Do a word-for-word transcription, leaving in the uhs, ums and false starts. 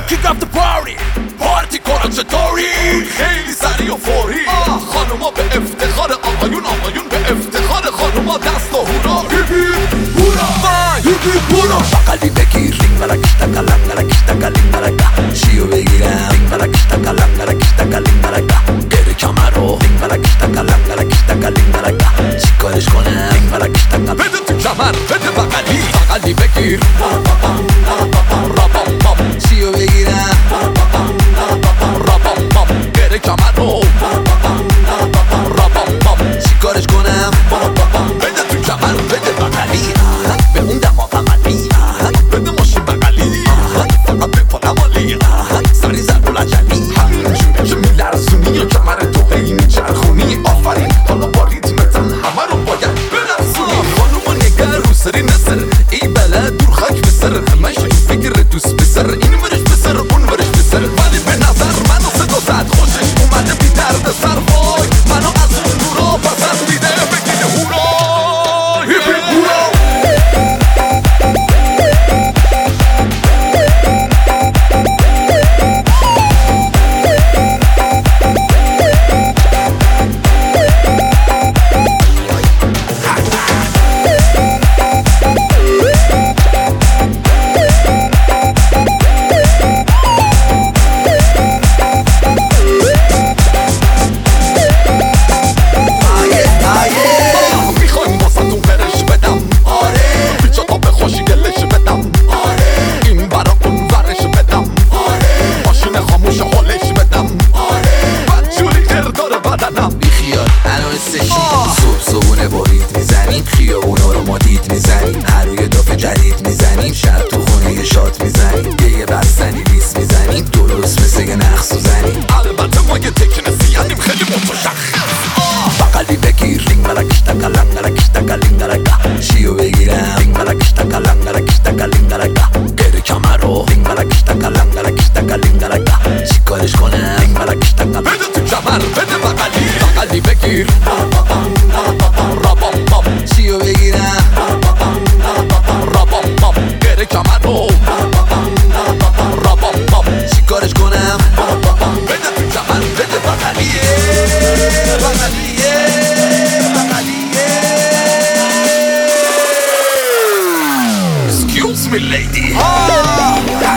King of the party پارتی کنن چطوری خیلی سریع و فوری خانوما به افتخار آقایون آقایون به افتخار خانوما دست و هورا هیپی هورا هیپی هورا بغلی بگیر رینگ ملکشتا کلم ملکشتا کلیم ملکا چیو بگیرم رینگ ملکشتا کلم ملکشتا کلیم ملکا گره کمرو رینگ ملکشتا کلم ملکشتا کلیم ملکا چی کارش کنم رینگ ملکشتا کلم بده تو کمر بده بغلی بغلی بگیر رابام بام چیو بگیرم رابام بام گره کمرو رابام بام چی کارش کنم بده تو کمر بده بغلی به اون دماغ عملی بده ماشین بغلی فقط بپالم عالی سری زد و لجلی همینجوری که میلرزونی یا کمر تو هی میچرخونی آفرین حالا با ریتمتن همه رو باید برسونی خانوما نگر رو سری نسر ای بلد دور خاک بسر همش فکر دوست بسر این ورش بسر اون ورش بسر ولی به نظر منو صدا زد خوشش اومده بی درد سر وای منو از اون نورا پسند دیده بگیده هورا هیپی هورا صبحونه با ریت میزنیم خیابونا رو ما دید میزنیم هر روی دافه جدید میزنیم شب تو خونه یه شات میزنیم یه یه بستنی لیس میزنیم درست مثل یه نقص زنیم البته ما یه تکنسی هنیم خیلی متشخص بغلی بگیر رینگ ملکشتا کلم ملکشتا کلیم ملکا چیو بگیرم رینگ ملکشتا کلم ملکشتا کلیم ملکا گره کمرو رینگ ملکشتا کلم ملکشتا کلیم ملکا چی کارش کنم رینگ ملکشتا کلم بده تو کمر بده بغلی بغلی بگیر رابام بام چیو بگیرم رابام بام گره کمرو رابام بام چی کارش کنم بده تو کمر بده بغلیه بغلیه بغلیه Excuse me lady